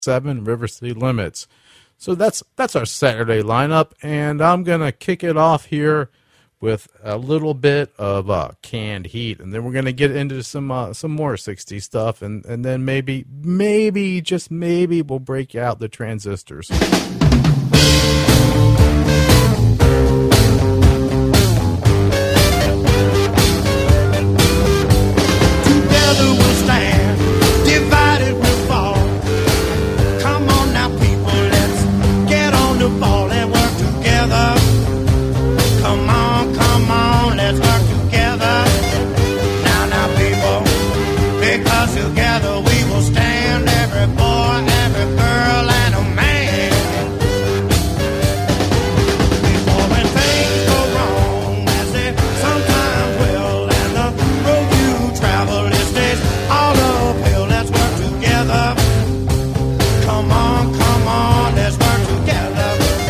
7 River City Limits. So that's our Saturday lineup, and I'm going to kick it off here with a little bit of Canned Heat, and then we're going to get into some more 60s stuff, and then maybe, just maybe, we'll break out the Transistors. Together we'll stand, divided we'll fall. Come on now, people, let's get on the ball and work together. Come on, let's work together. Now, people, because together we will stand, every boy, every girl, and a man. Before when things go wrong, as they sometimes will, and the road you travel, it stays all uphill. Let's work together. Come on, let's work together.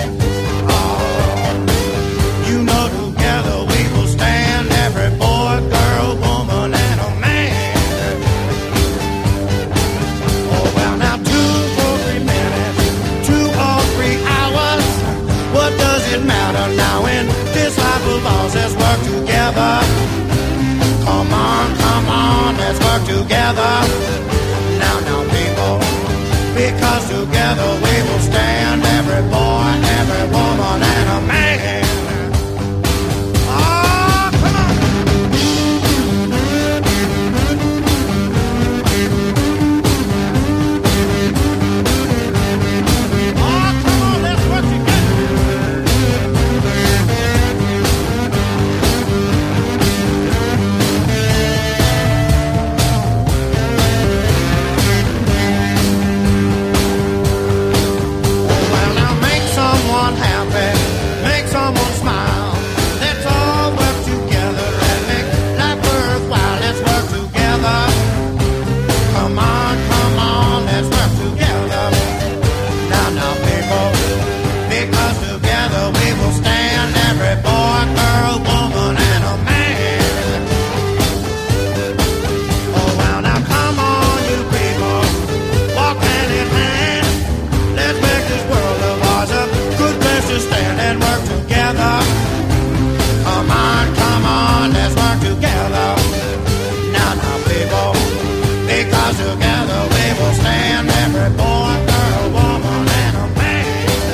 You know, together we will stand, every boy, girl, woman, and a man. Oh, well, now 2 or 3 minutes, 2 or 3 hours, what does it matter now in this life of ours? Let's work together. Come on, let's work together. Now, people, because together we will stand, every boy, every woman, and a man. Together we will stand, every boy, girl, woman, and a man.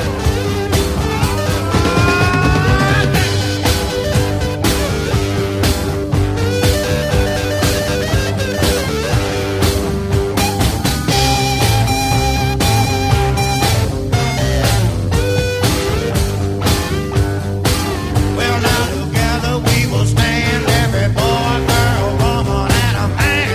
Well, now together we will stand, every boy, girl, woman, and a man.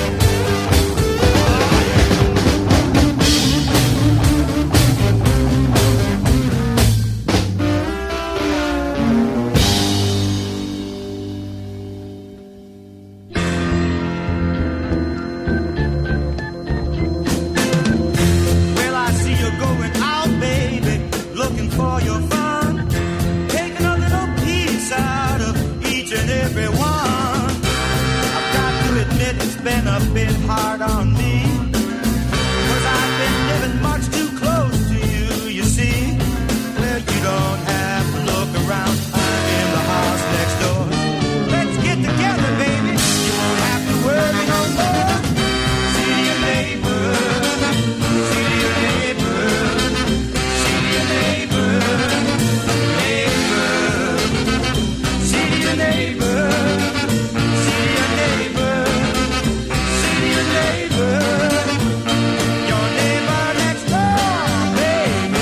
Well, I see you going out, baby, looking for your fun, taking a little piece out of each and every one. I've got to admit it's been a bit hard on me, 'cause I've been living much too close to you, you see. Well, you don't have to look around, I'm in the house next door. Let's get together, baby, you won't have to worry no more. See your neighbor, see your neighbor, see your neighbor, neighbor. See your neighbor, see your neighbor, see your neighbor, your neighbor next door, baby.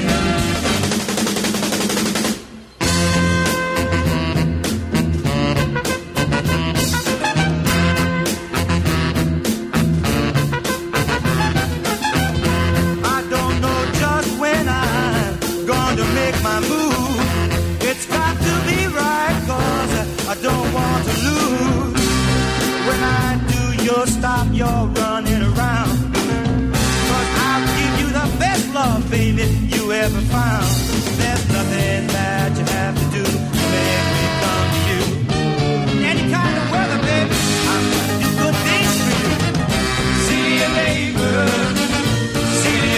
I don't know just when I'm going to make my move. It's got to be right, 'cause I don't want to lose. When I do, you'll stop your running around, 'cause I'll give you the best love, baby, you ever found. There's nothing that you have to do to make me come to you. Any kind of weather, baby, I'm gonna do good things for you. See your neighbor, see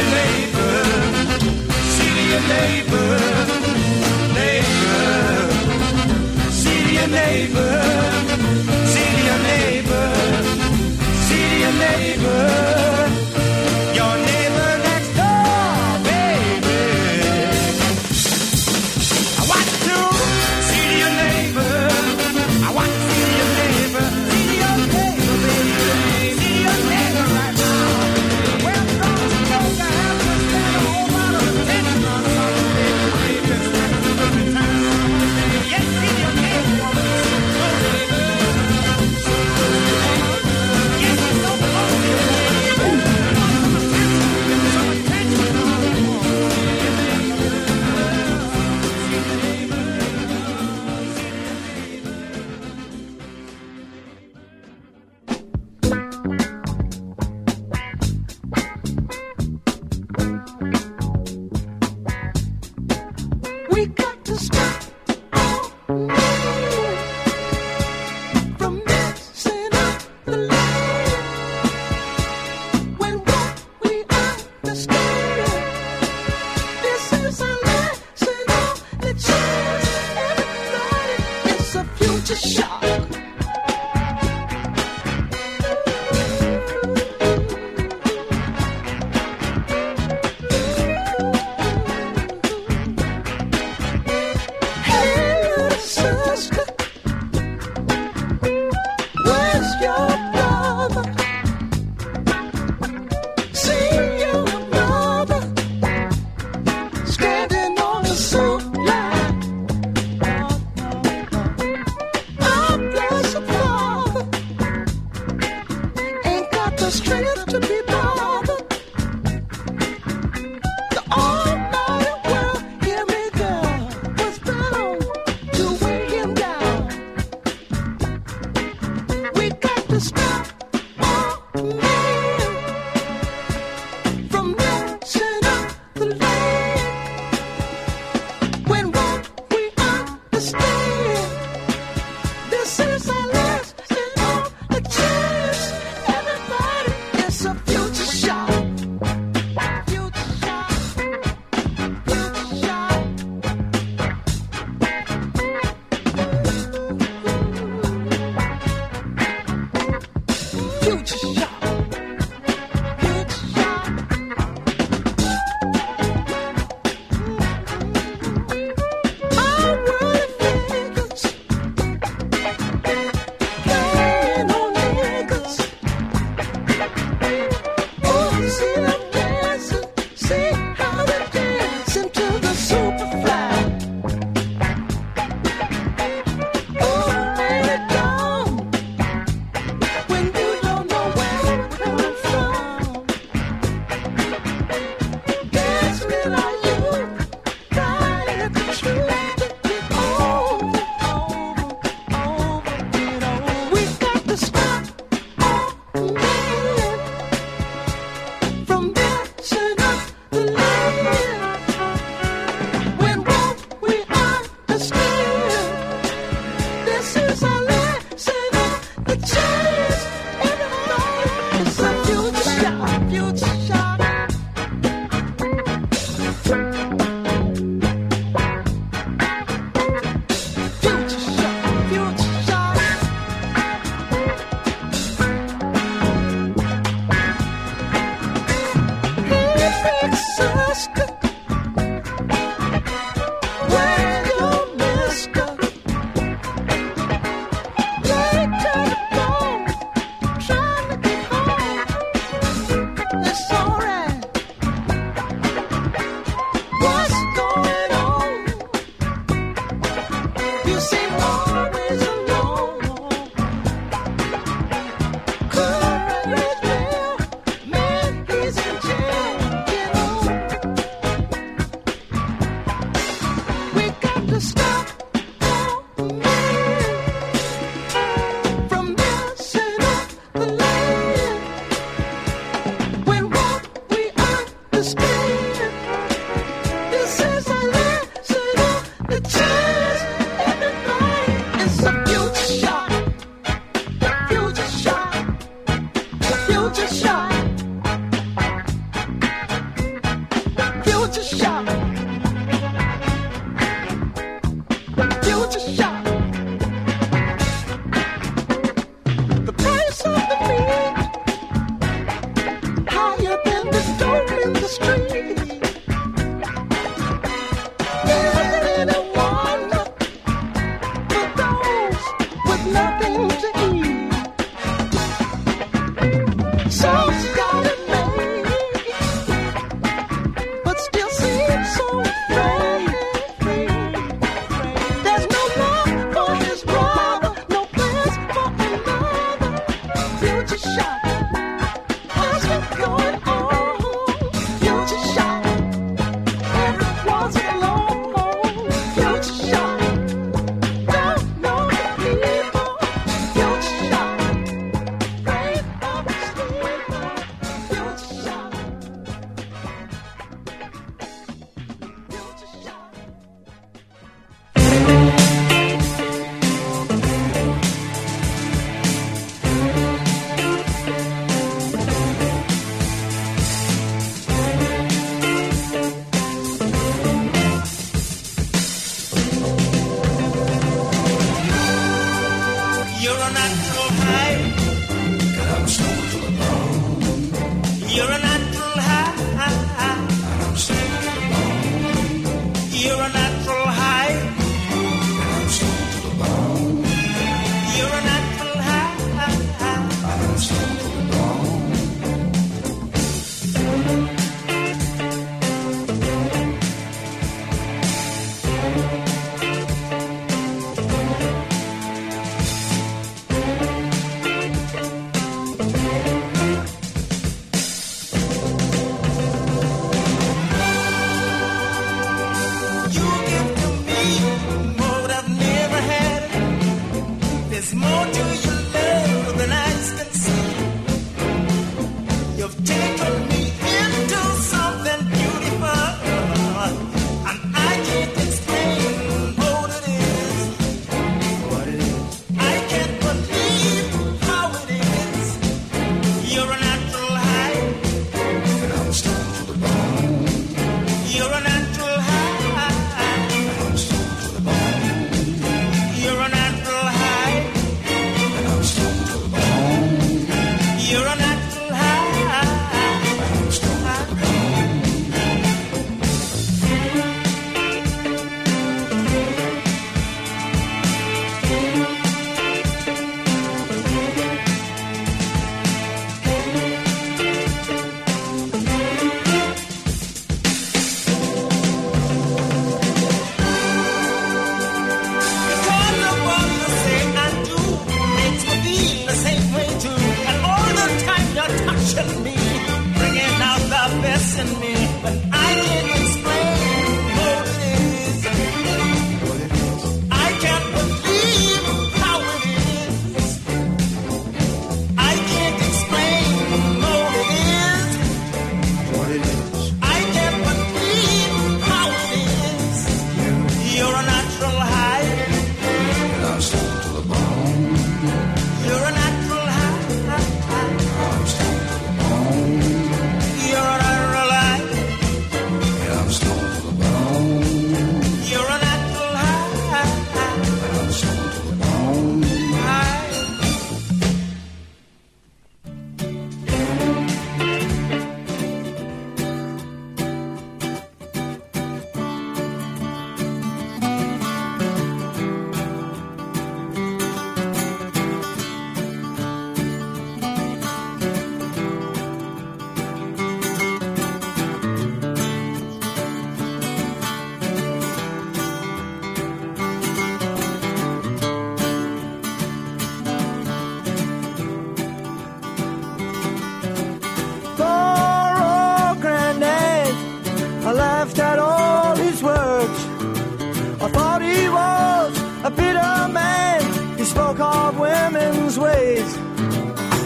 So scary, but still seems so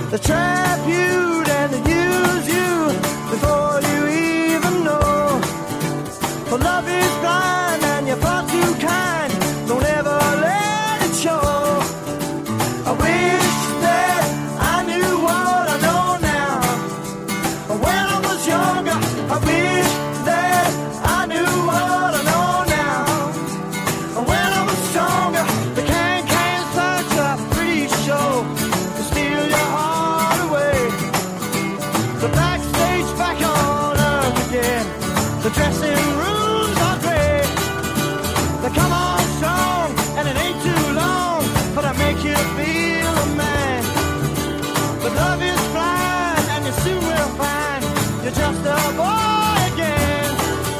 They trap you and they use you before you even know. For love is blind and you're far too kind. Don't ever let it show. I wish that I knew what I know now. When I was younger, I wish that I knew what I know now. When I was stronger, the can such a pretty show to steal your heart away. The backstage back on earth again. The dressing rooms are great. They come on strong and it ain't too long, but I make you feel a man. But love is blind and you soon will find you're just a boy again.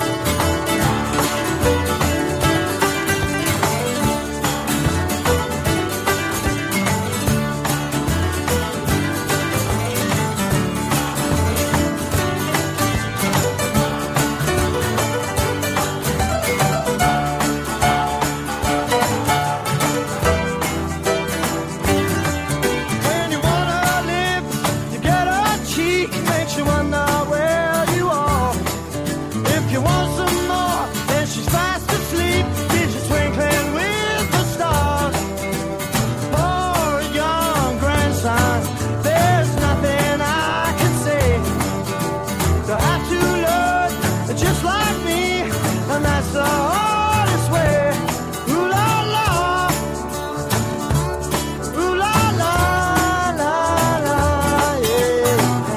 When you wanna live, you get a cheek, makes you wonder where you are. If you want some more, then she's fast asleep, keeps you twinkling with the stars. Poor young grandson, there's nothing I can say. They'll have to learn just like me, and that's the hardest way. Ooh la la, ooh la la, la la, yeah.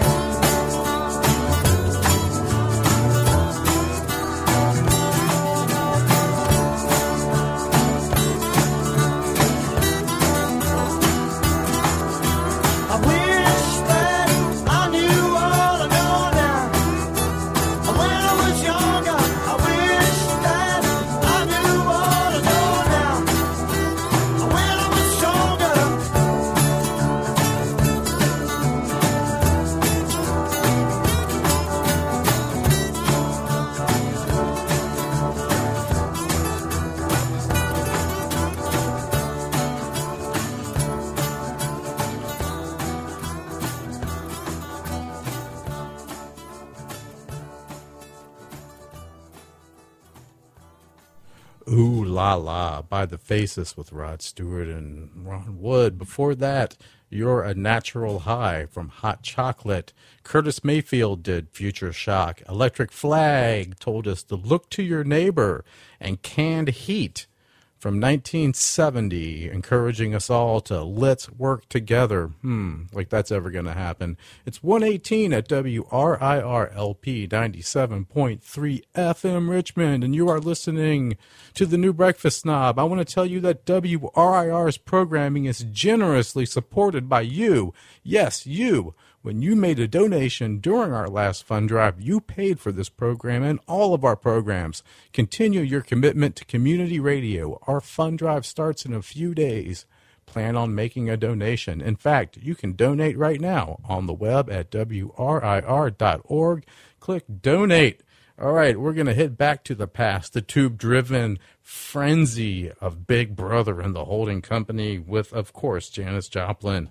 I wish that I knew what I know now. When I was younger, I wish that I knew what I know now. When I was stronger, Ooh La La by The Faces with Rod Stewart and Ron Wood. Before that, You're a Natural High from Hot Chocolate. Curtis Mayfield did Future Shock. Electric Flag told us to look to your neighbor. And Canned Heat from 1970, encouraging us all to let's work together. Like that's ever going to happen. It's 118 at WRIR-LP 97.3 FM Richmond, and you are listening to The New Breakfast Snob. I want to tell you that WRIR's programming is generously supported by you. Yes, you. When you made a donation during our last fund drive, you paid for this program and all of our programs. Continue your commitment to community radio. Our fund drive starts in a few days. Plan on making a donation. In fact, you can donate right now on the web at WRIR.org. Click Donate. All right, we're going to head back to the past, the tube-driven frenzy of Big Brother and the Holding Company with, of course, Janis Joplin.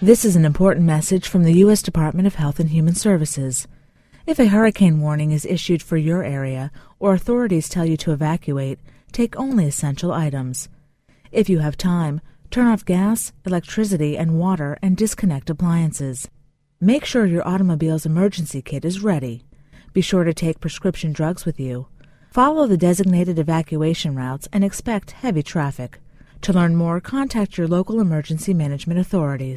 This is an important message from the U.S. Department of Health and Human Services. If a hurricane warning is issued for your area or authorities tell you to evacuate, take only essential items. If you have time, turn off gas, electricity, and water and disconnect appliances. Make sure your automobile's emergency kit is ready. Be sure to take prescription drugs with you. Follow the designated evacuation routes and expect heavy traffic. To learn more, contact your local emergency management authorities.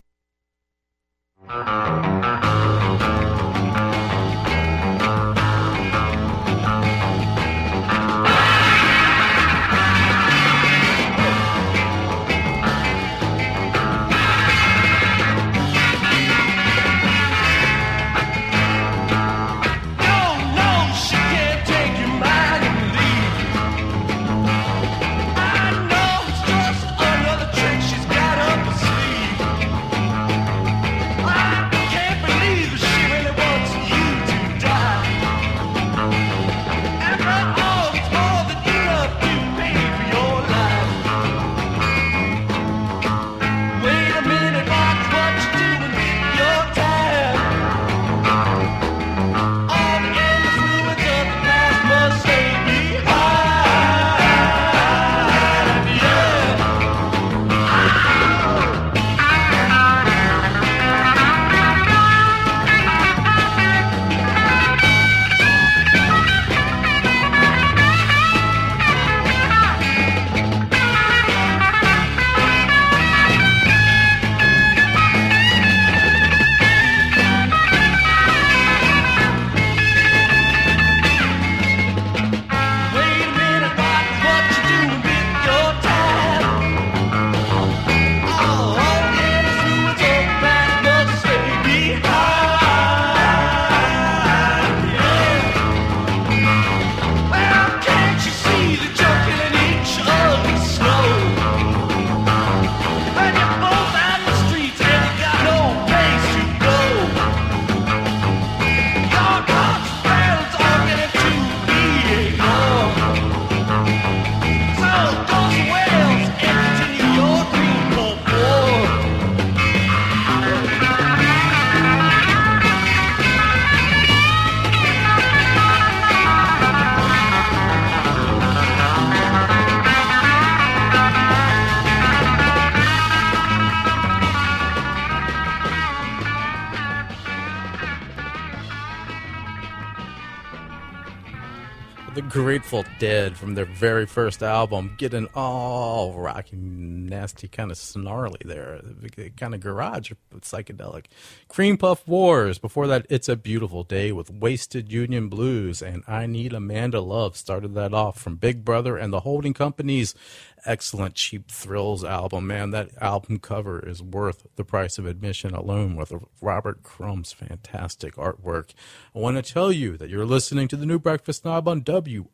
The Grateful Dead from their very first album, getting all rocky, nasty, kind of snarly there, kind of garage, psychedelic. Cream Puff Wars, before that, It's a Beautiful Day with Wasted Union Blues, and I Need Amanda Love started that off from Big Brother and the Holding Company's excellent Cheap Thrills album. Man, that album cover is worth the price of admission alone with Robert Crumb's fantastic artwork. I want to tell you that you're listening to the New Breakfast Knob on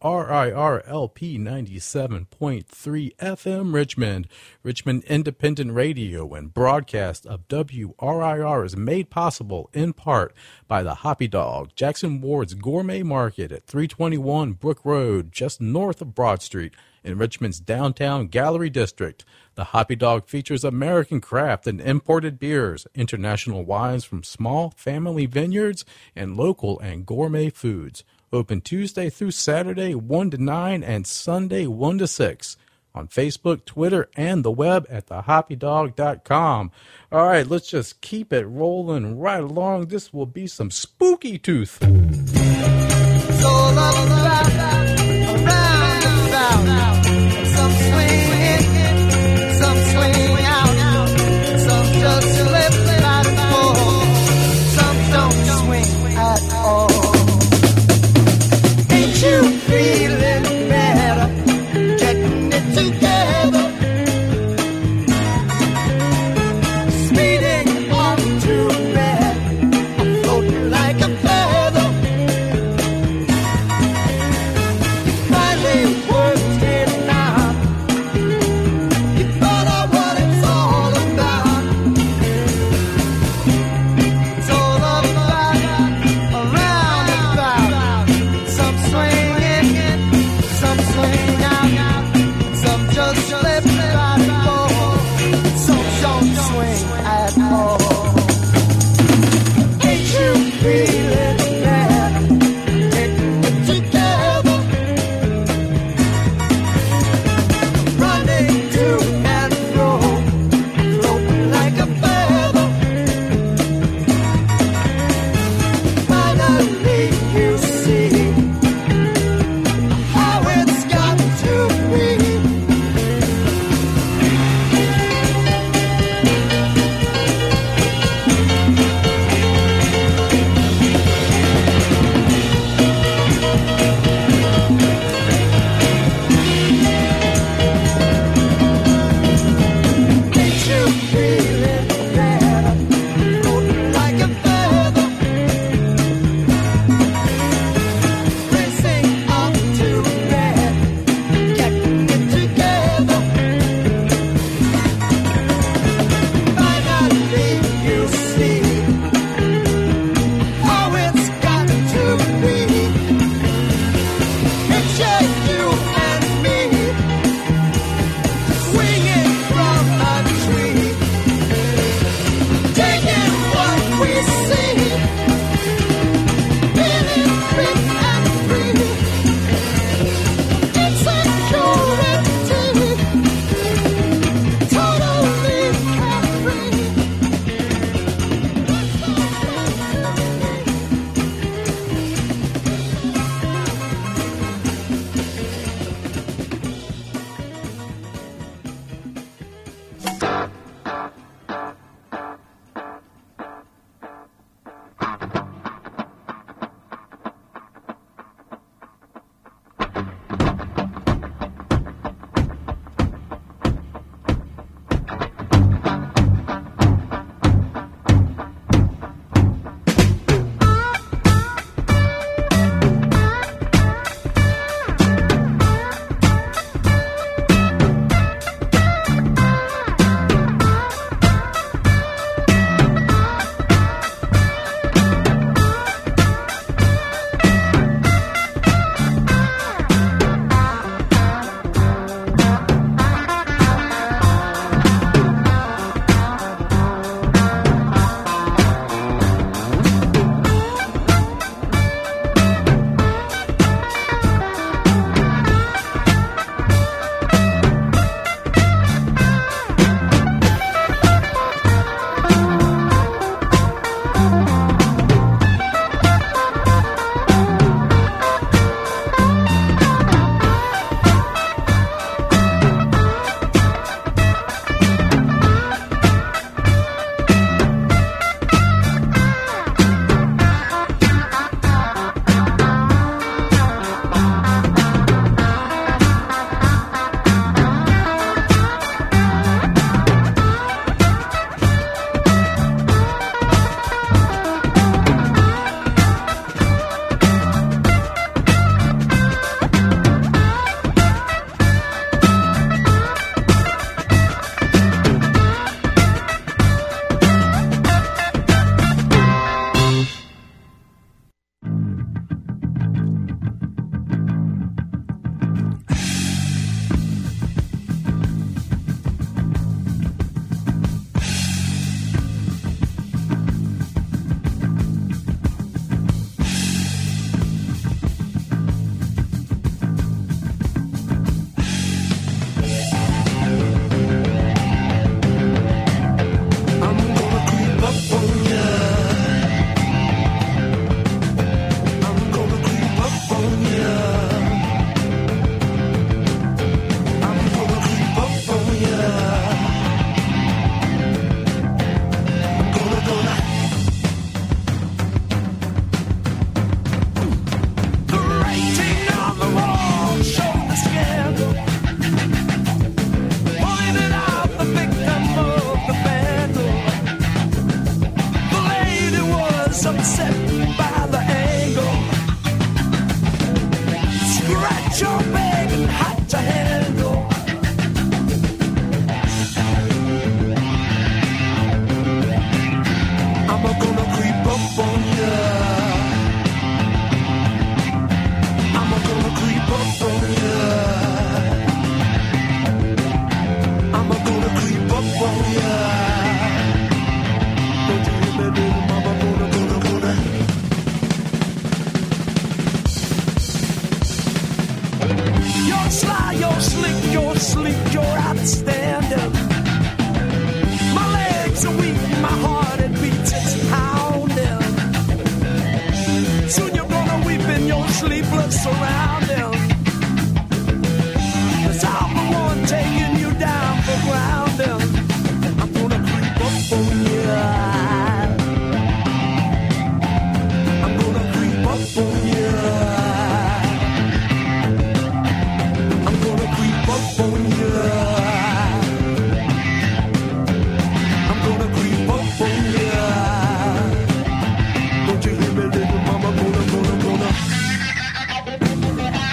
WRIR-LP 97.3 FM Richmond. Richmond Independent Radio and broadcast of WRIR is made possible in part by the Hoppy Dog, Jackson Ward's Gourmet Market at 321 Brook Road, just north of Broad Street, in Richmond's downtown Gallery District. The Hoppy Dog features American craft and imported beers, international wines from small family vineyards, and local and gourmet foods. Open Tuesday through Saturday 1 to 9 and Sunday 1 to 6. On Facebook, Twitter, and the web at thehoppydog.com. All right, let's just keep it rolling right along. This will be some Spooky Tooth. So some swing in, some swing out, some just slip right and fall, some don't swing at all. Ain't you feeling better, getting it together, speeding on to bed, floating like a feather. surrounding. 'Cause I'm the one taking you down for grounding. I'm gonna creep up on you. I'm gonna creep up on you. I'm gonna creep up on you. I'm gonna creep up on you. Don't you hear me, little mama? Gonna.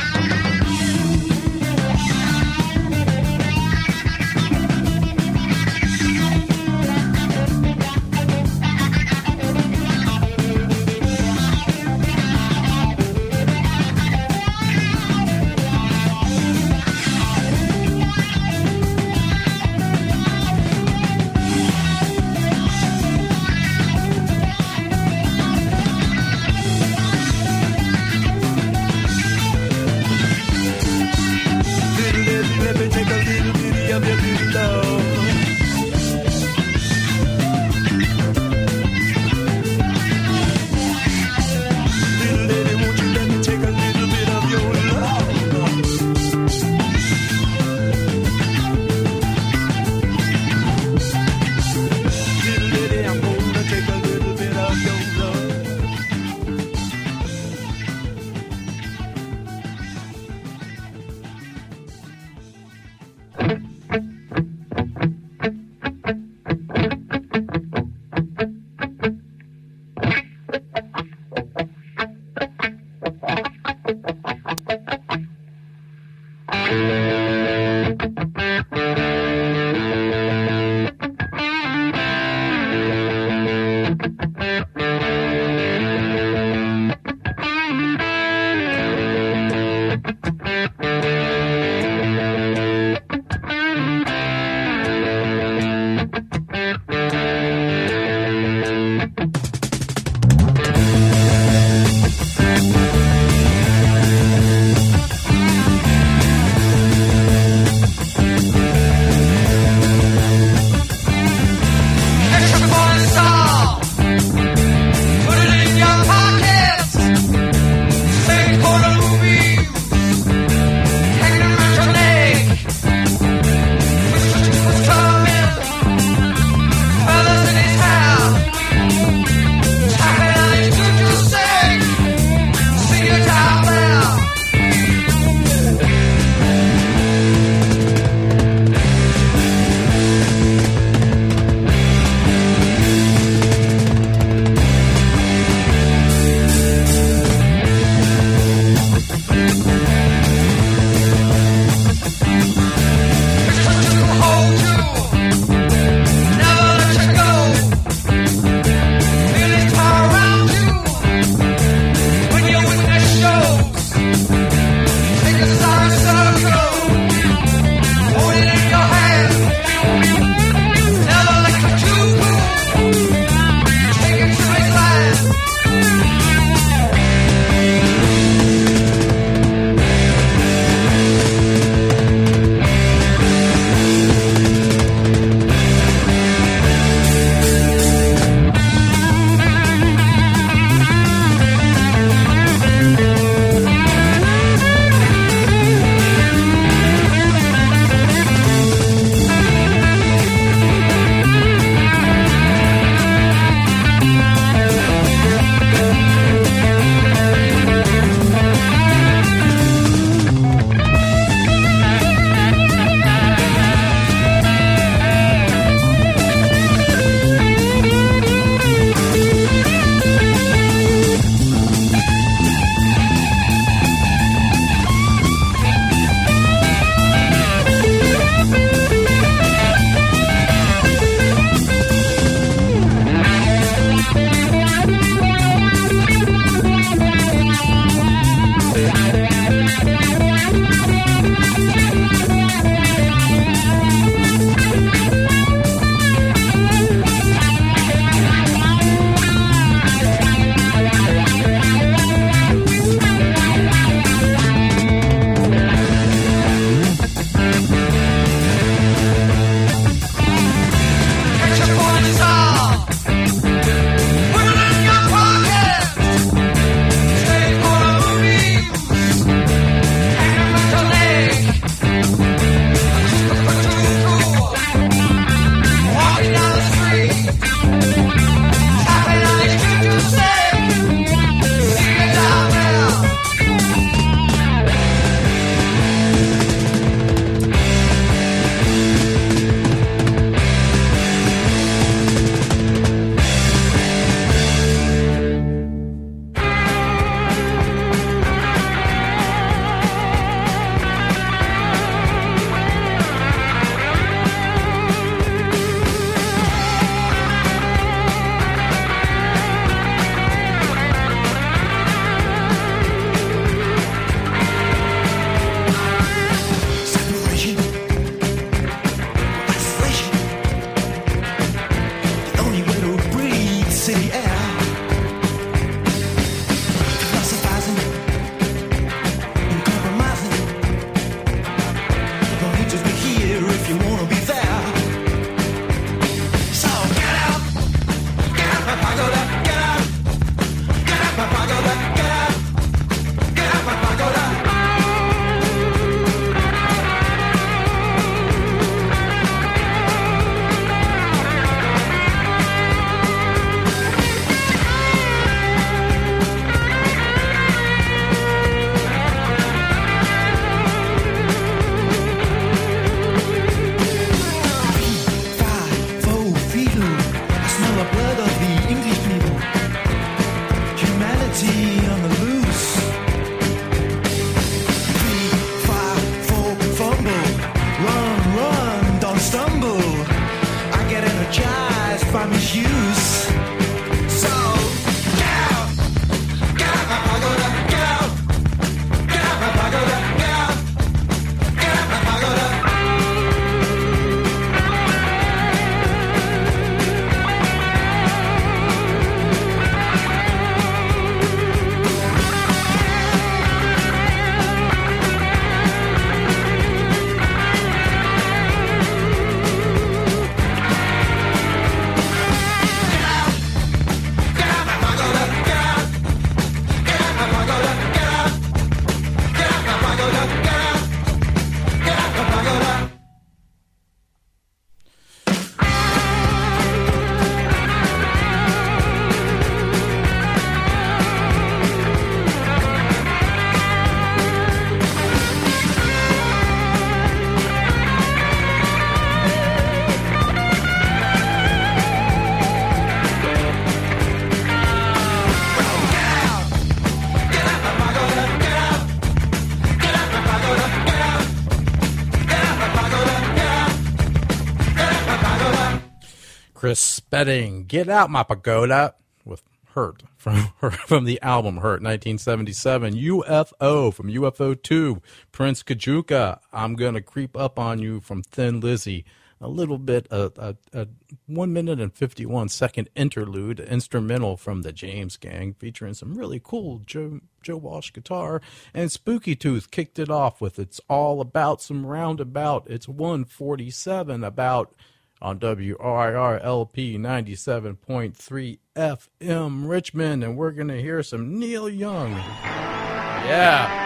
setting Get Out My Pagoda with Hurt from the album Hurt, 1977. UFO from UFO 2. Prince Kajuka, I'm Gonna Creep Up on You from Thin Lizzy. A little bit, a 1 minute and 51 second interlude, instrumental from the James Gang, featuring some really cool Joe Walsh guitar. And Spooky Tooth kicked it off with It's All About Some Roundabout. It's 1:47 about on WRIR-LP 97.3 FM Richmond. And we're going to hear some Neil Young. Yeah.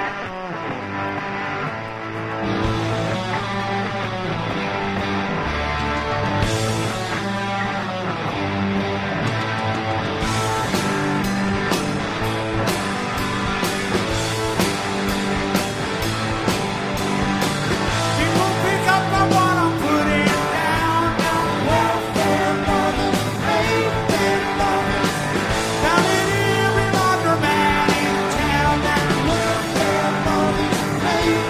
Down in every laundromat in town, that welfare mothers,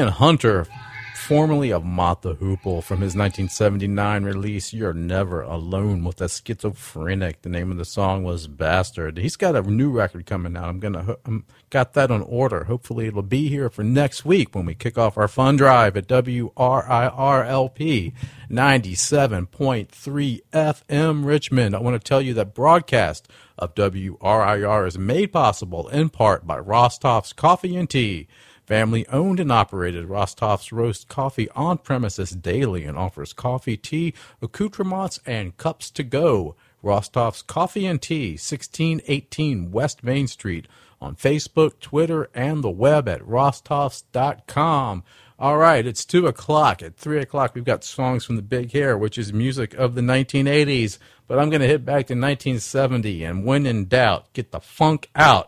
Ian Hunter, formerly of Mott the Hoople, from his 1979 release, You're Never Alone with a Schizophrenic. The name of the song was Bastard. He's got a new record coming out. I'm got that on order. Hopefully it'll be here for next week when we kick off our fun drive at WRIRLP 97.3 FM Richmond. I want to tell you that broadcast of WRIR is made possible in part by Rostof's Coffee and Tea. Family owned and operated, Rostof's roasts coffee on premises daily and offers coffee, tea, accoutrements, and cups to go. Rostof's Coffee and Tea, 1618 West Main Street, on Facebook, Twitter, and the web at rostofs.com. All right, it's 2 o'clock. At 3 o'clock, we've got Songs from the Big Hair, which is music of the 1980s. But I'm going to hit back to 1970, and when in doubt, get the funk out.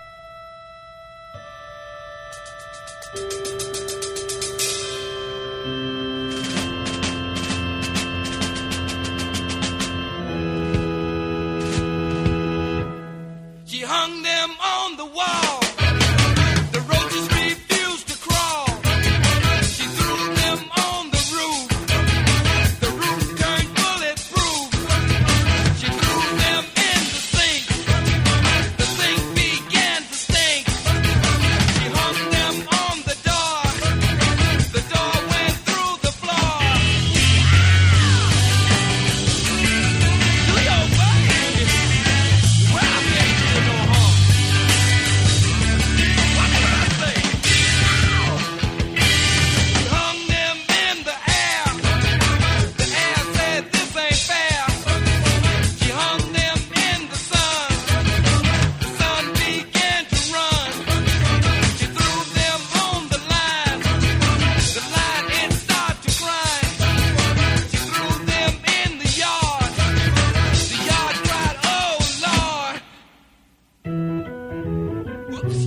Hung them on the wall. The roaches refused to crawl. She threw them on the roof. The roof turned bulletproof. She threw them in the sink. The sink began to stink. She hung them on the door. The door went through the floor. Do your baby. Well, I can't do no harm. What did I say? She hung them in the air. The air said this ain't fair. She hung them in the sun. The sun began to run. She threw them on the line. The line it started to grind. She threw them in the yard. The yard cried, oh Lord. Whoops.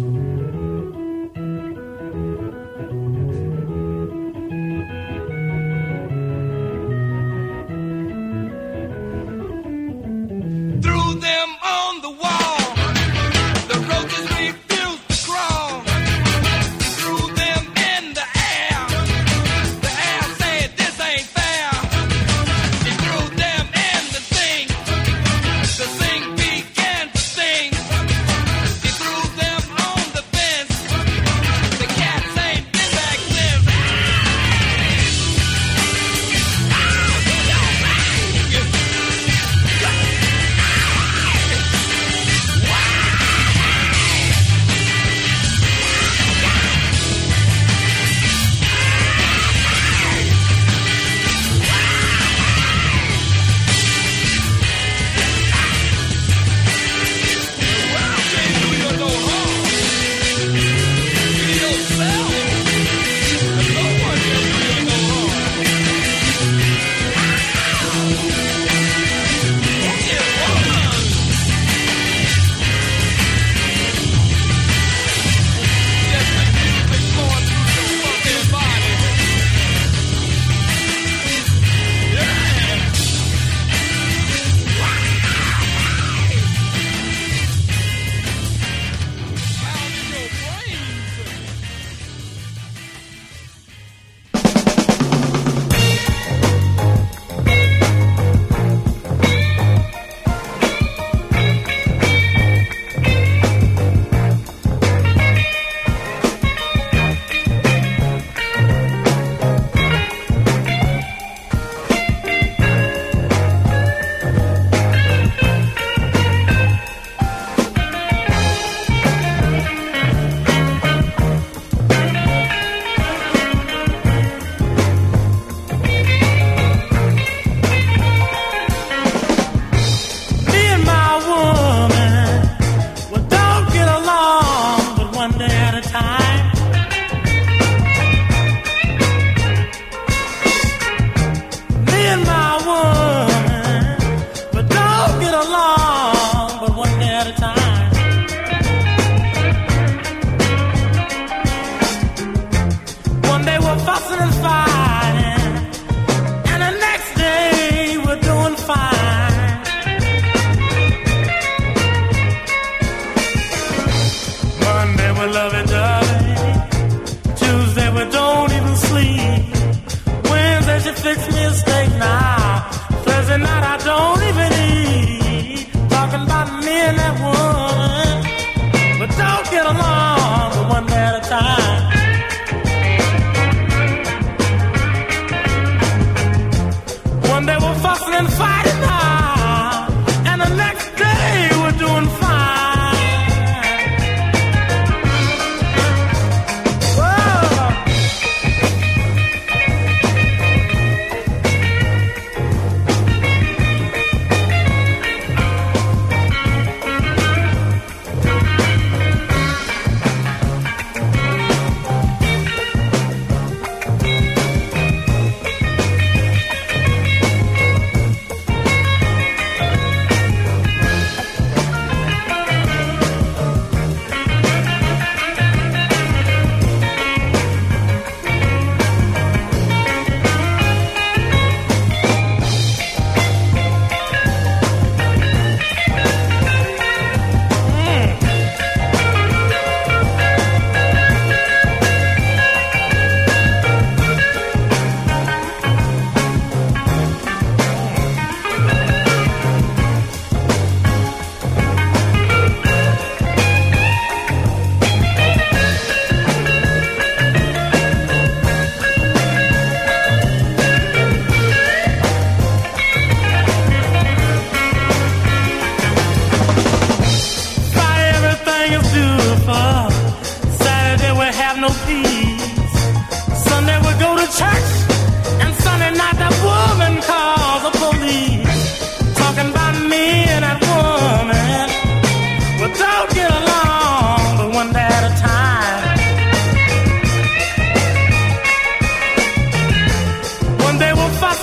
Threw them on the wall. The roaches refused to crawl. Threw them in the air. The air said this ain't fair. She threw them in the sink. The sink began to sing. She threw them on the fence. The cats ain't been back since. Well, I can't do you no harm. You yourself. And no one can do you no harm. Yeah, woman. Yes, the music's going through your funky body. Yeah. Out in your brains. Me and my woman, we don't get along, but one day at a time. Me and my woman, we don't get along, but one day at a time. One day we're fussing and fighting, and the next day we're doing fine. Monday we love each other. Tuesday we don't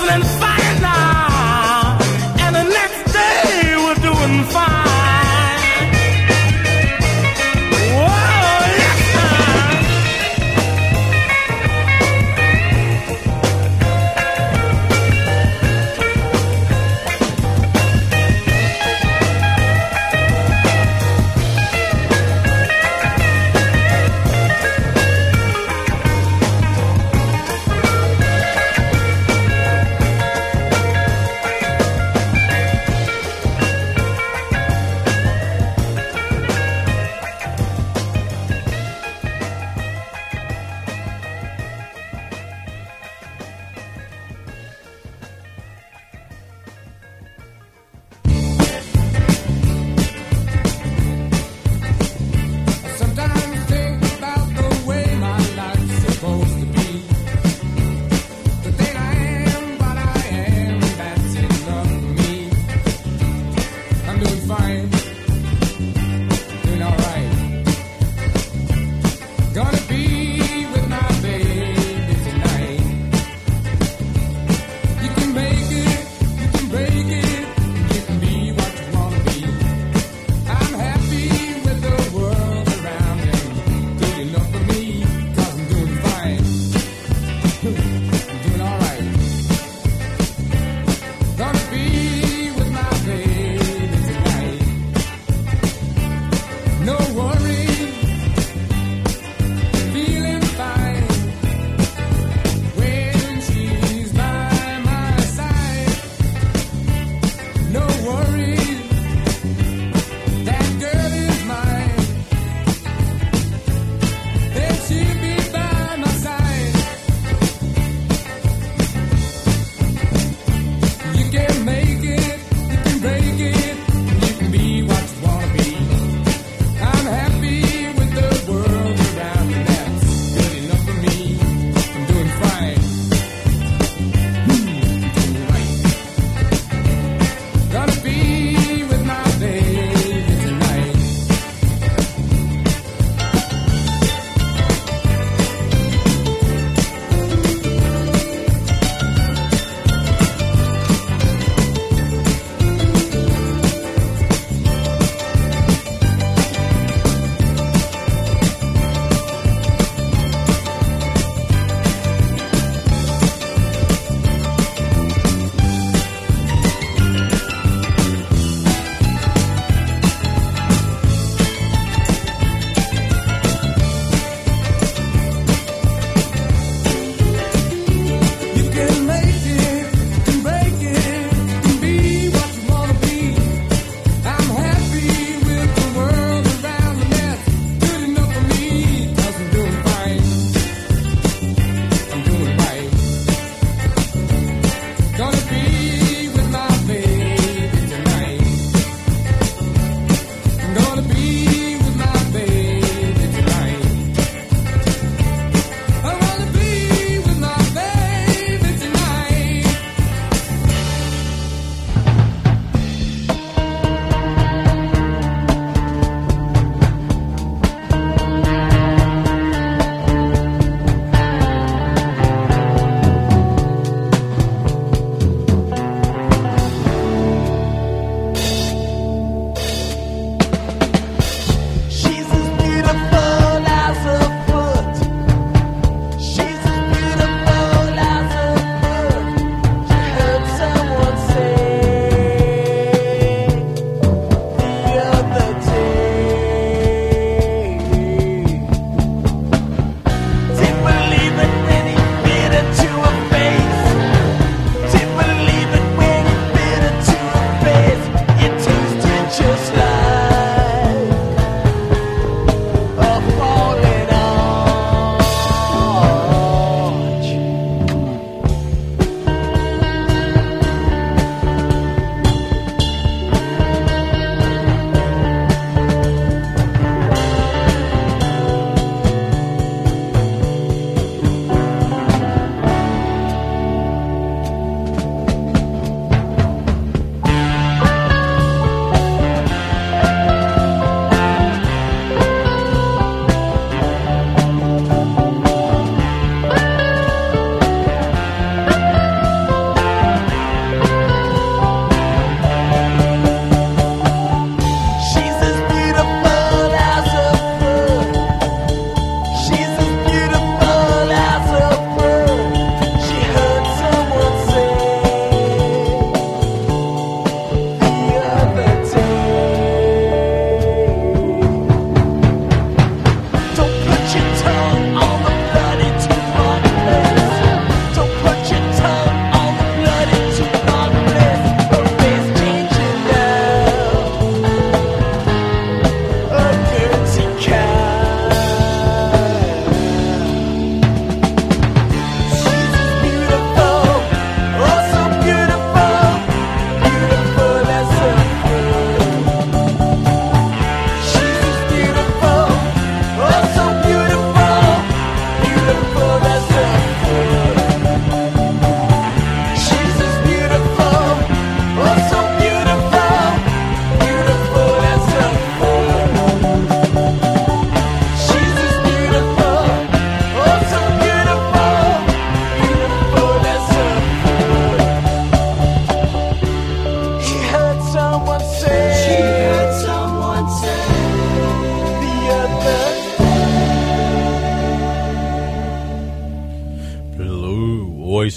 hustling fire now, and the next day we're doing fine. Whoa, yes,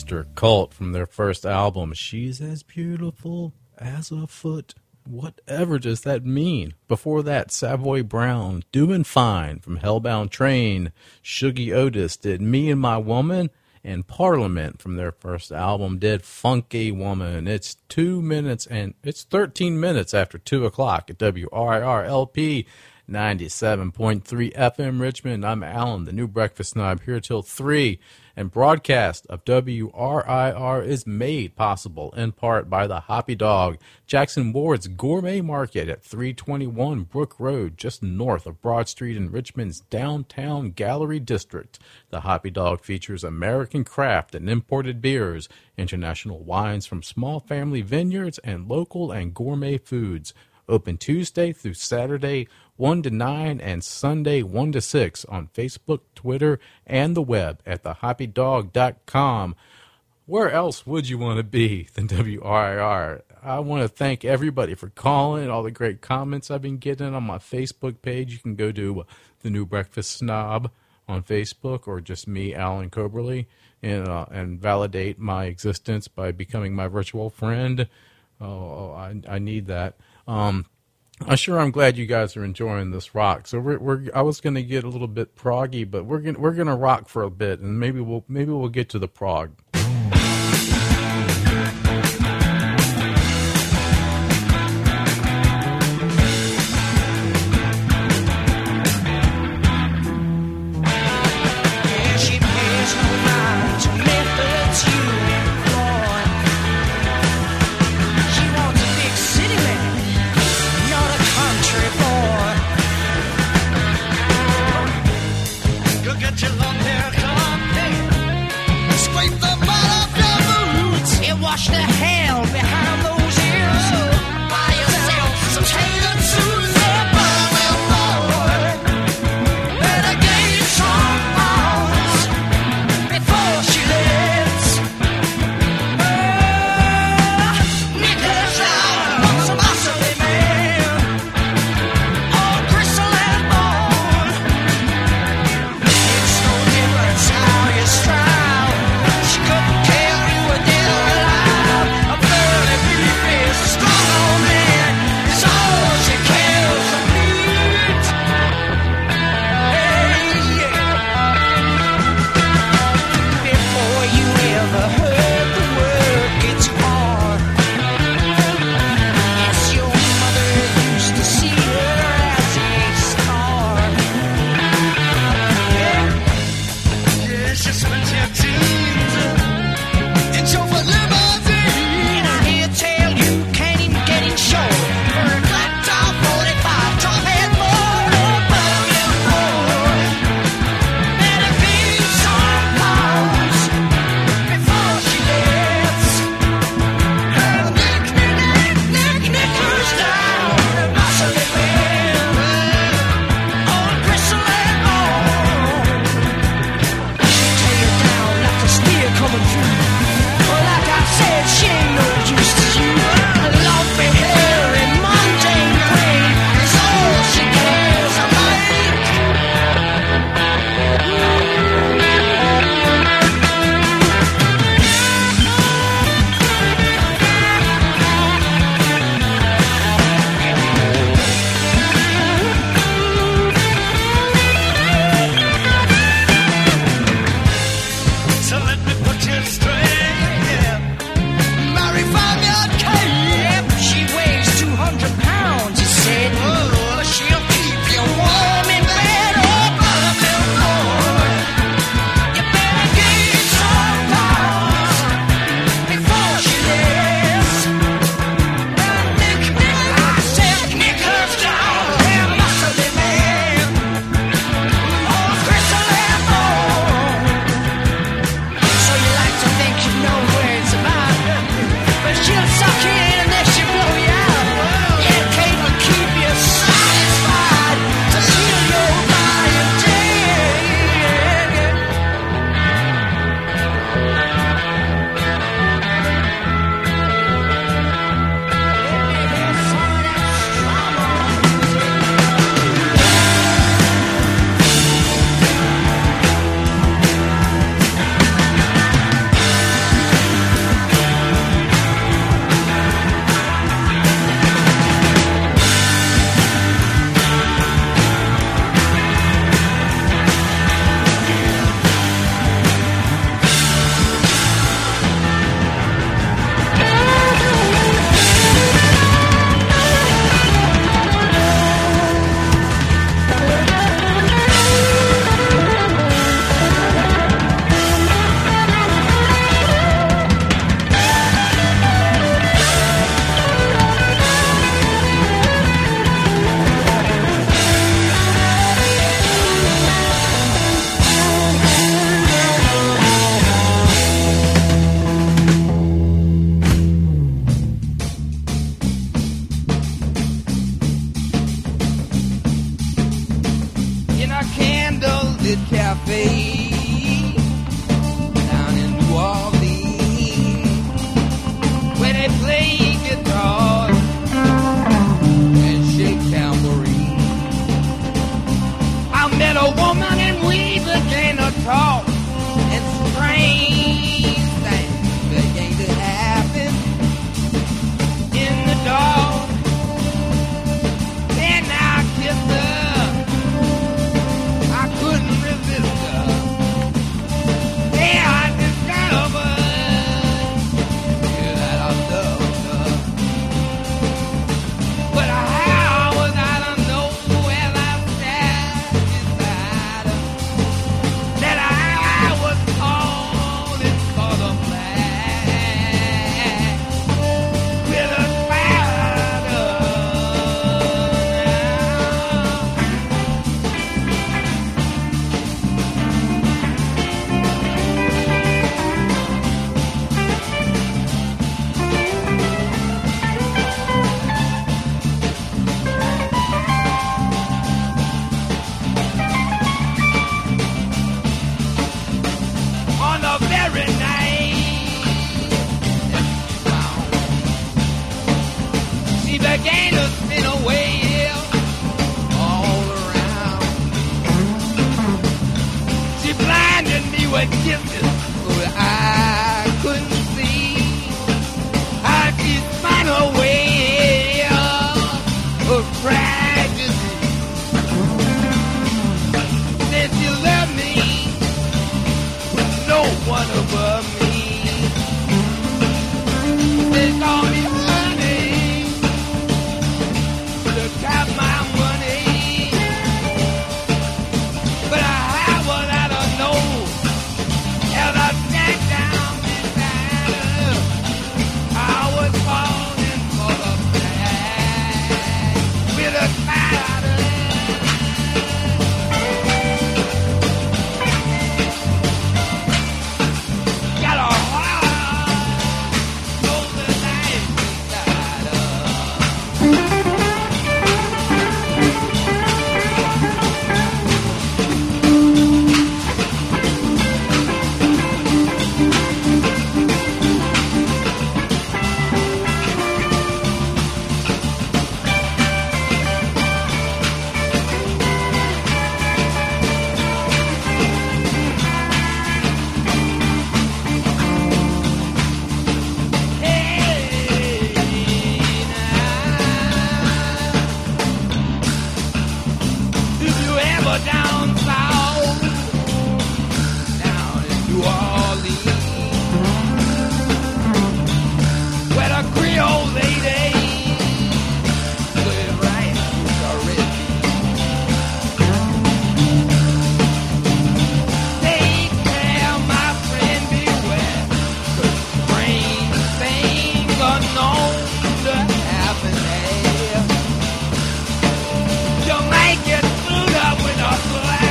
Mr. Cult from their first album, She's as Beautiful as a Foot. Whatever does that mean? Before that, Savoy Brown, Doing Fine from Hellbound Train. Shuggy Otis did Me and My Woman, and Parliament from their first album did Funky Woman. It's 13 minutes after 2 o'clock at WRIR-LP 97.3 FM Richmond. I'm Alan, the new breakfast snob, here till 3. And broadcast of WRIR is made possible in part by the Hoppy Dog, Jackson Ward's Gourmet Market at 321 Brook Road, just north of Broad Street in Richmond's downtown Gallery District. The Hoppy Dog features American craft and imported beers, international wines from small family vineyards, and local and gourmet foods. Open Tuesday through Saturday, 1 to 9, and Sunday, 1 to 6 on Facebook, Twitter, and the web at thehoppydog.com. Where else would you want to be than WRIR? I want to thank everybody for calling, all the great comments I've been getting on my Facebook page. You can go to The New Breakfast Snob on Facebook, or just me, Alan Coberly, and validate my existence by becoming my virtual friend. I need that. I'm glad you guys are enjoying this rock. So I was going to get a little bit proggy, but we're going to rock for a bit, and maybe we'll get to the prog. How you strive, she couldn't care you were dead or alive. saw me running to tap my money, but I was out of know as I sat down beside her. I was falling for the bag with a spider. Got a heart, know the life inside her. If you ever down south, down in New Orleans, where the Creole lady live right with the red beans. Take care, my friend, beware, 'cause strange things are known to happen there. You might get screwed up with a flag.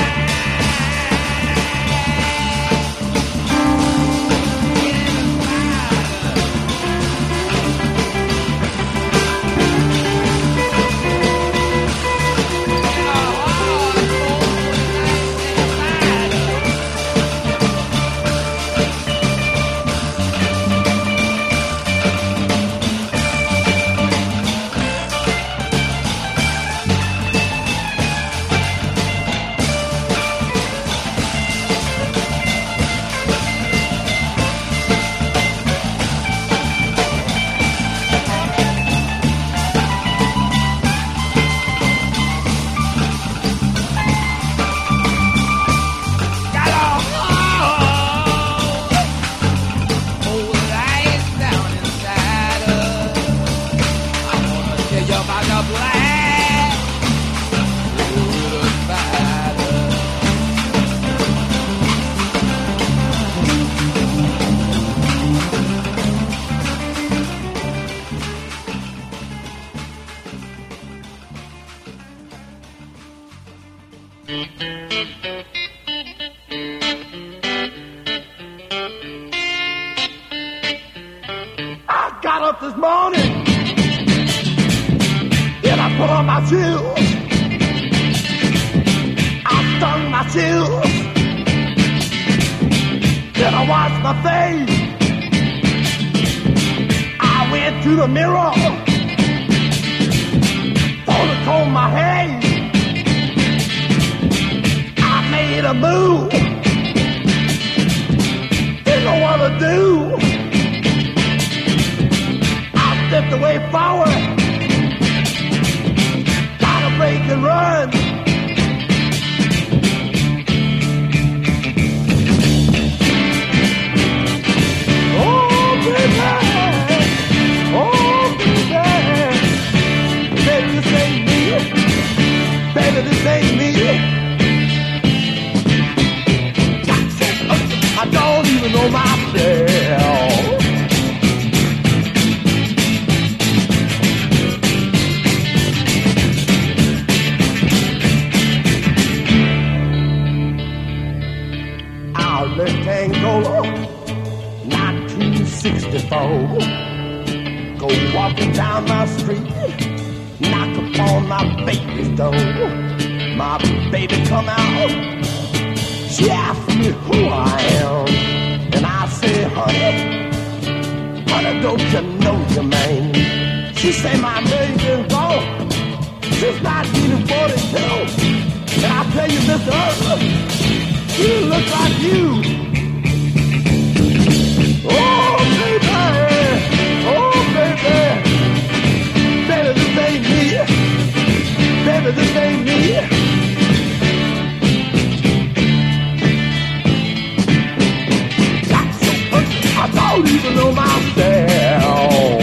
Got a heart, old lights down inside her. I wanna tell you about the black little spider. I got up this morning and I put on my shoes. I stung my shoes. Then I washed my face. I went to the mirror. Thought to comb my hair. I made a move. Didn't know what to do. Stepped away forward, gotta break and run. Oh baby, baby this ain't me, baby this ain't me. I don't even know myself. Outlet Angola, 1964. Go walking down my street, knock upon my baby's door. My baby come out, she asked me who I am, and I say, honey, don't you know your man? She say my name is gone, she's 1942, and I tell you, Mr. Earl, she look like you. Oh, baby. Oh, baby. Baby, this ain't me. Baby, this ain't me. Got so much I don't even know myself.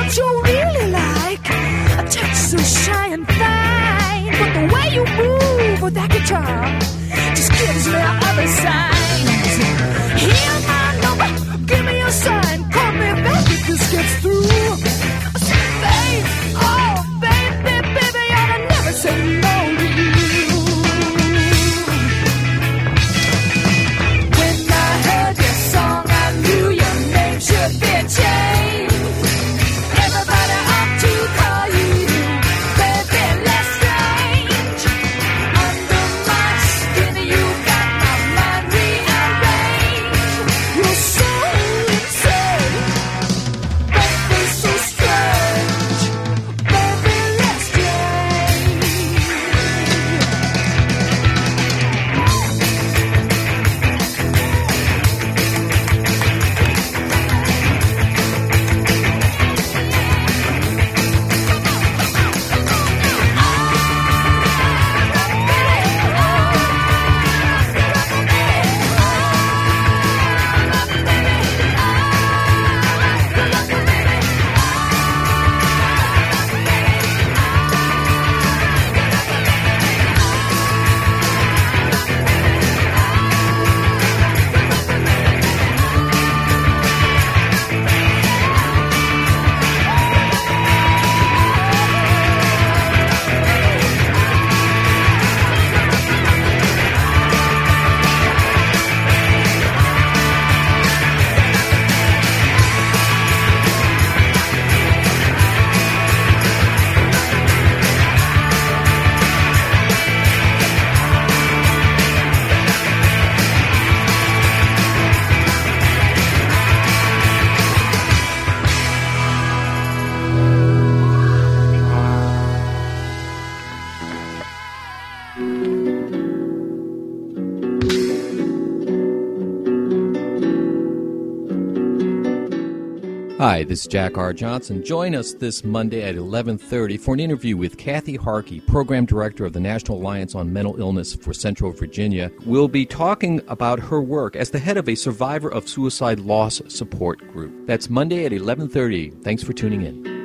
what you really like. A touch so shy and fine, but the way you move with that guitar just gives me other signs. Hear my number, give me a sign, call me back if this gets through. Say, babe, oh baby, baby, I'll never say no to you. When I heard your song, I knew your name should be changed. Everybody ought to call you baby Lestrange. Under my skin, you got my mind rearranged. You're so insane, baby, so strange, baby Lestrange. Hi, this is Jack R. Johnson. Join us this Monday at 11:30 for an interview with Kathy Harkey, Program Director of the National Alliance on Mental Illness for Central Virginia. We'll be talking about her work as the head of a survivor of suicide loss support group. That's Monday at 11:30. Thanks for tuning in.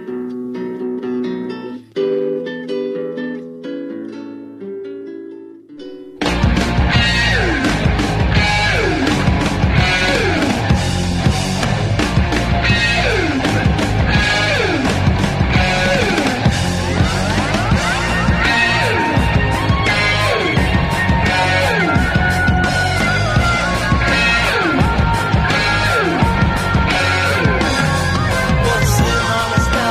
Well, sit on the step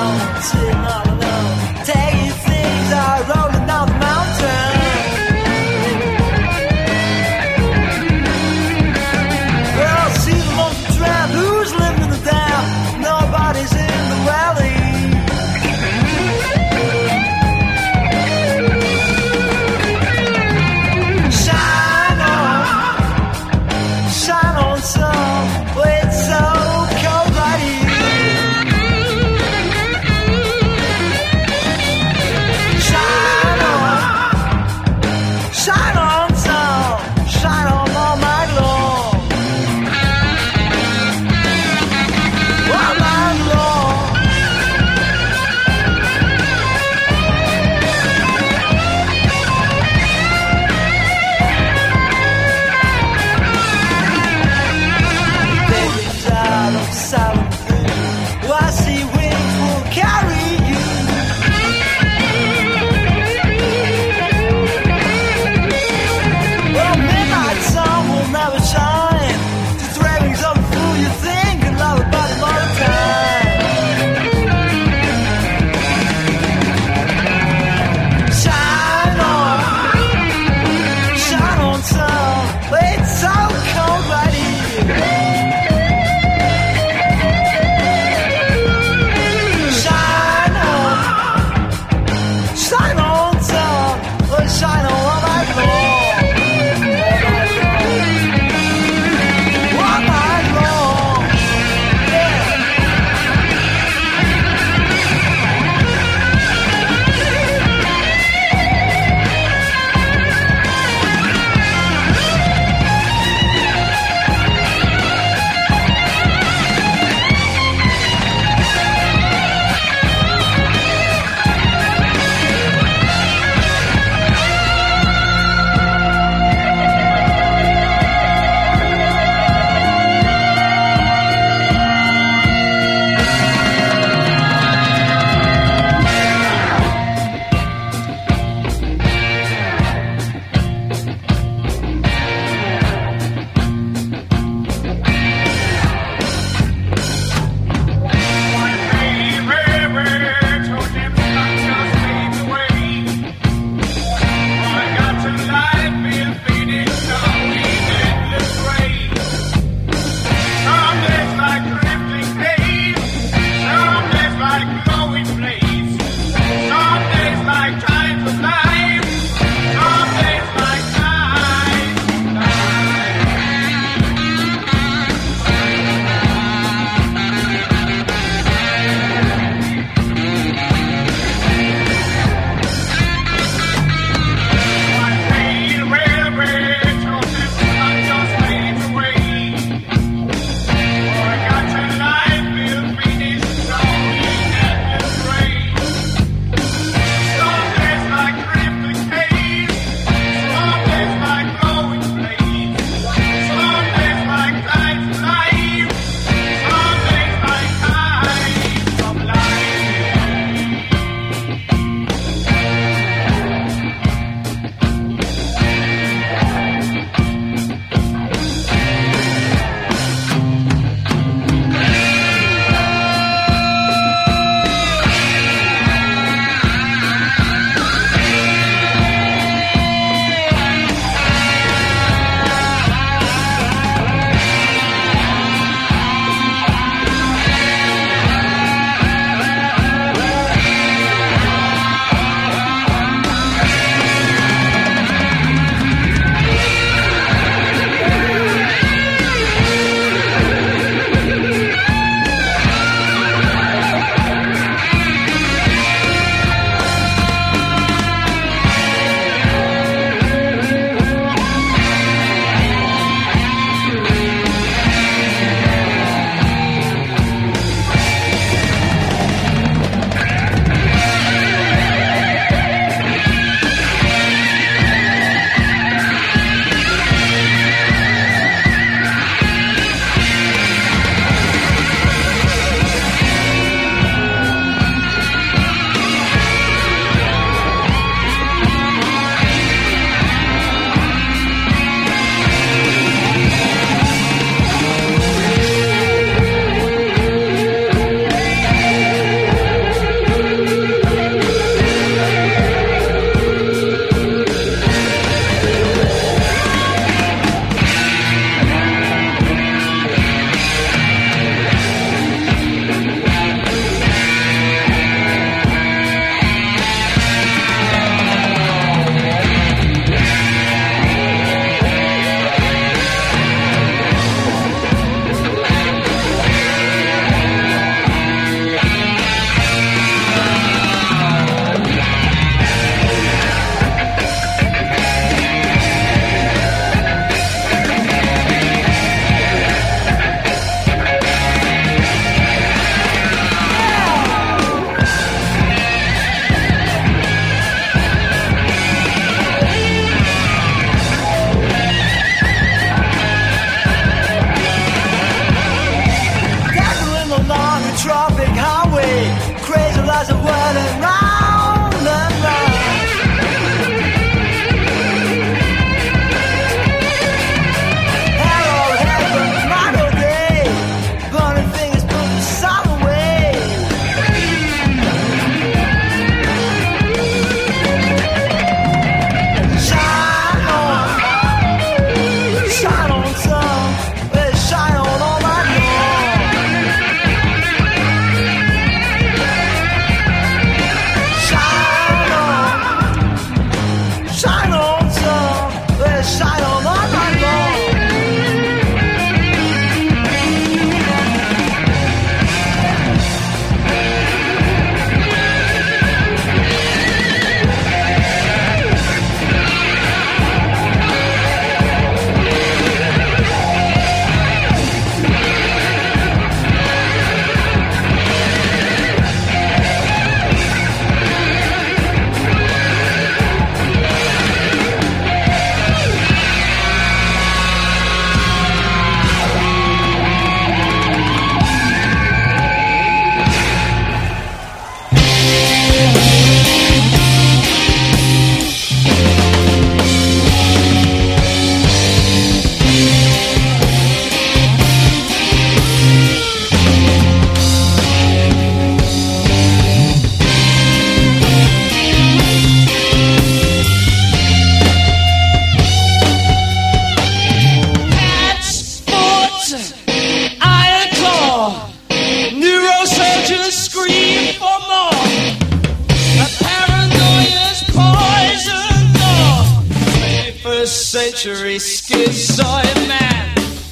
century schizoid man.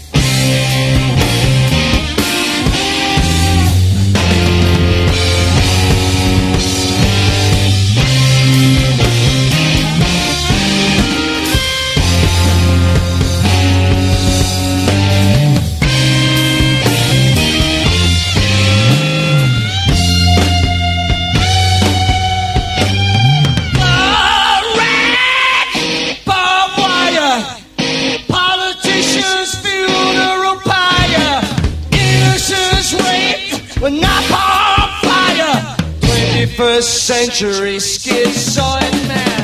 First century schizoid man.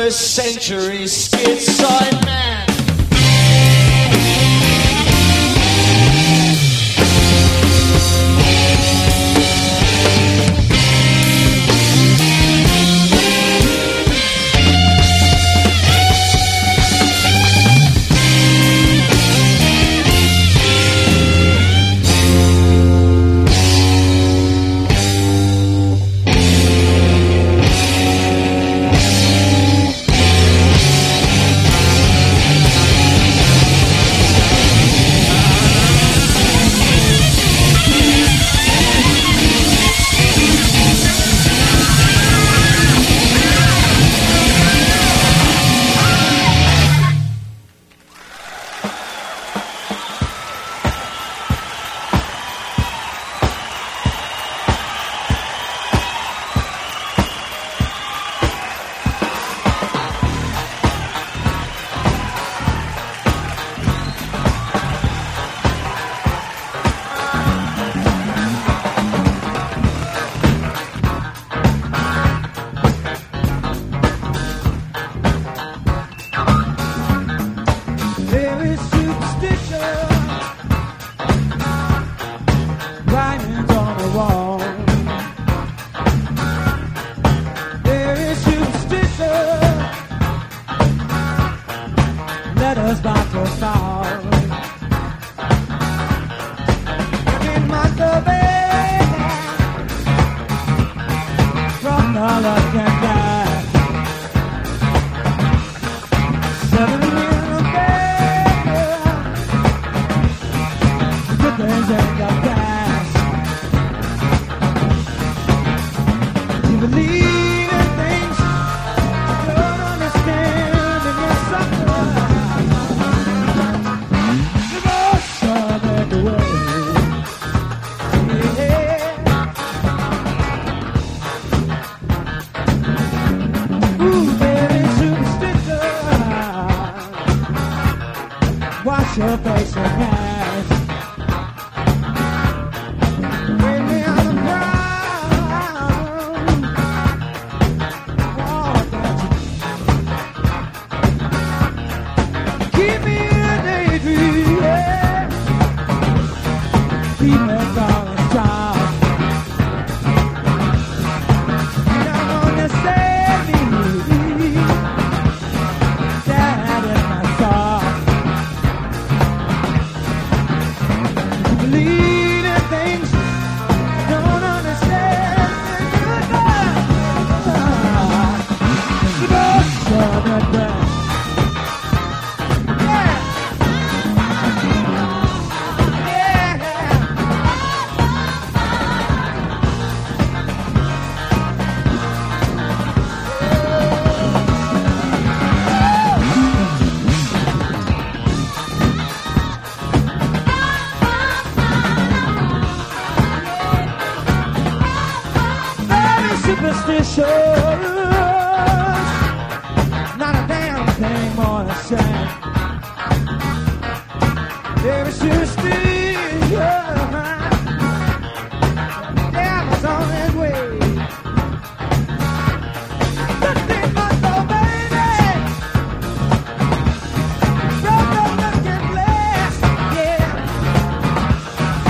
21st century schizoid man.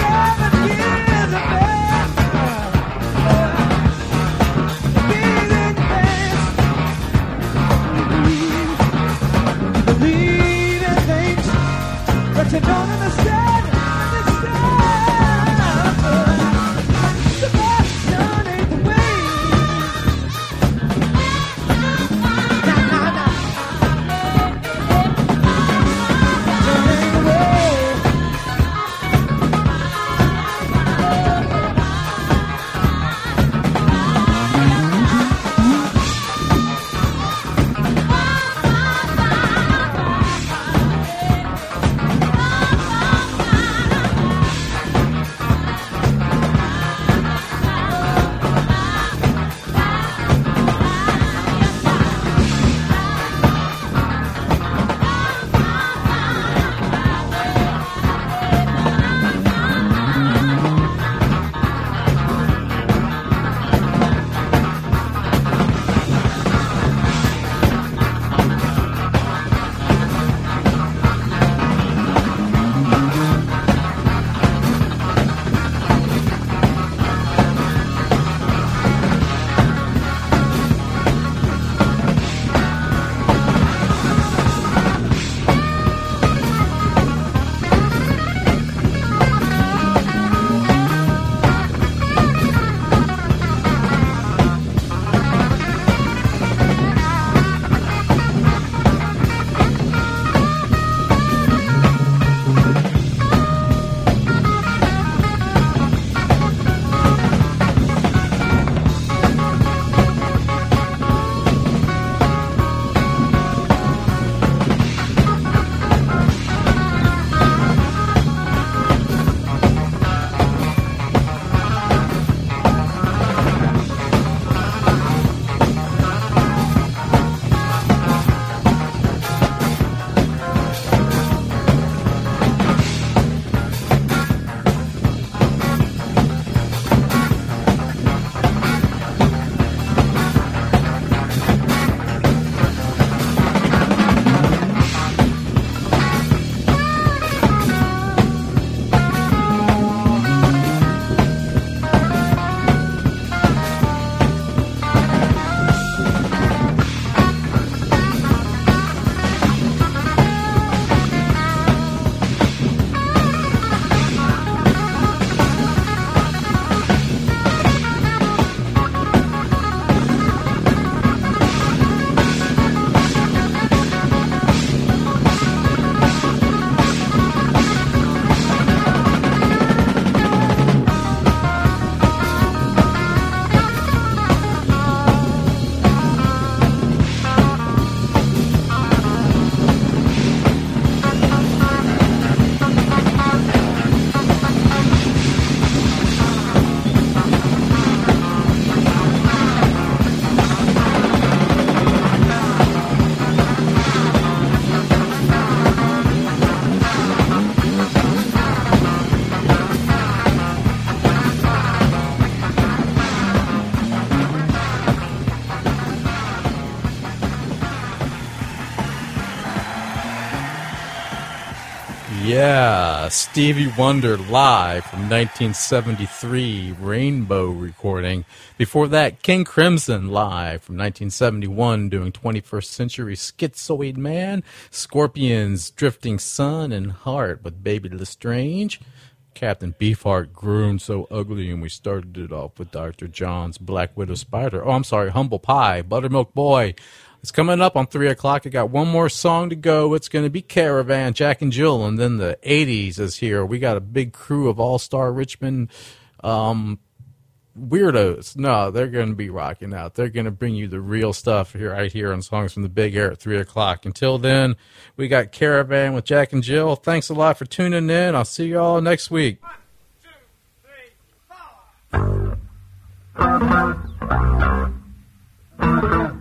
Being Yeah, Stevie Wonder live from 1973, Rainbow recording. Before that, King Crimson live from 1971, doing 21st Century Schizoid Man. Scorpions, Drifting Sun, and Heart with Baby Lestrange. Captain Beefheart, Grown So Ugly, and we started it off with Dr. John's Black Widow Spider. Oh, I'm sorry, Humble Pie, Buttermilk Boy. It's coming up on 3 o'clock. I got one more song to go. It's going to be Caravan, Jack and Jill, and then the 80s is here. We got a big crew of all-star Richmond weirdos. No, they're going to be rocking out. They're going to bring you the real stuff here, right here on Songs from the Big Air at 3 o'clock. Until then, we got Caravan with Jack and Jill. Thanks a lot for tuning in. I'll see you all next week. 1, 2, 3, 4.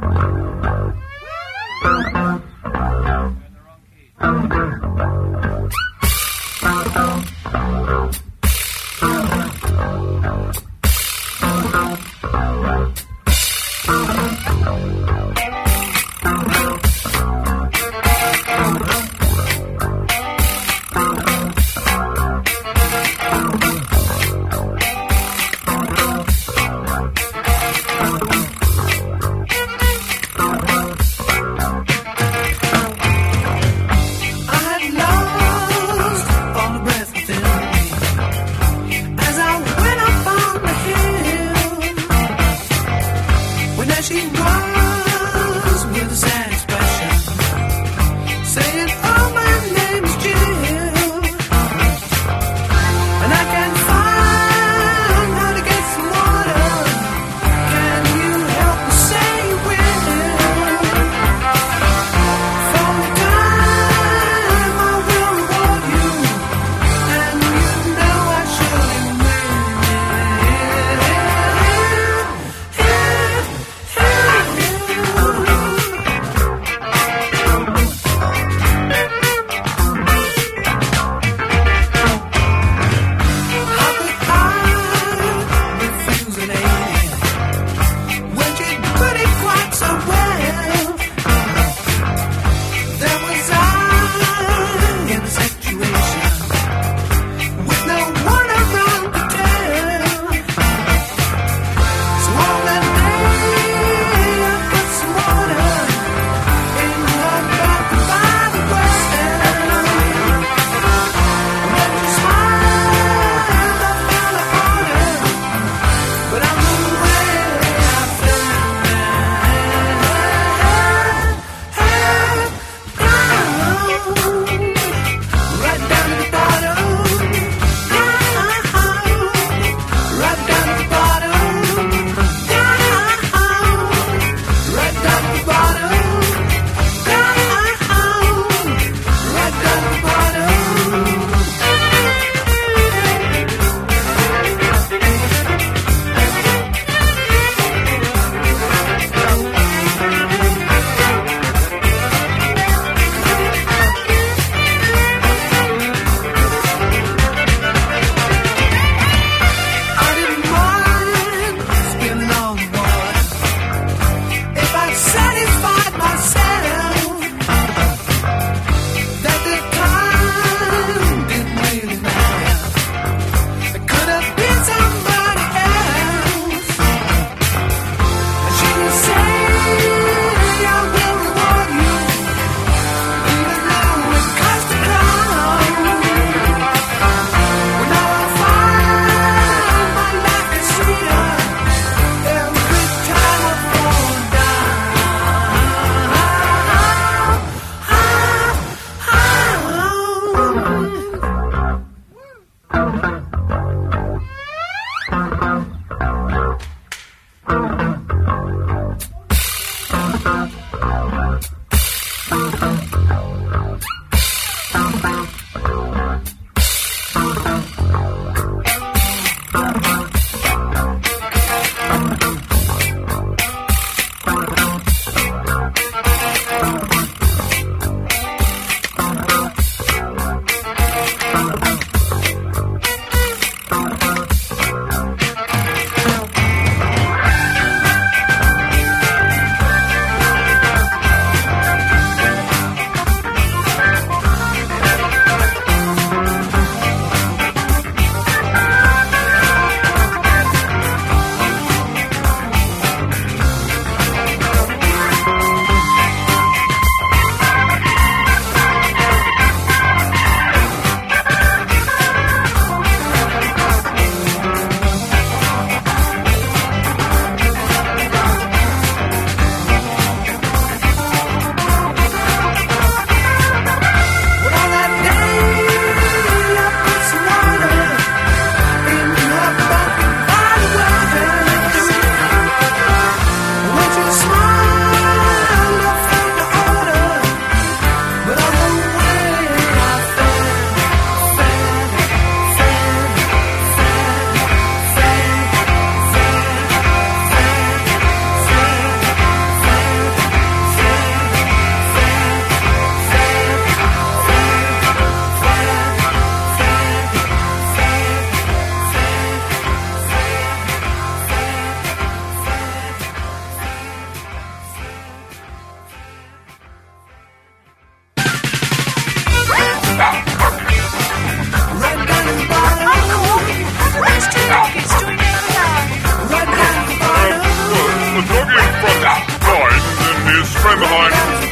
train behind.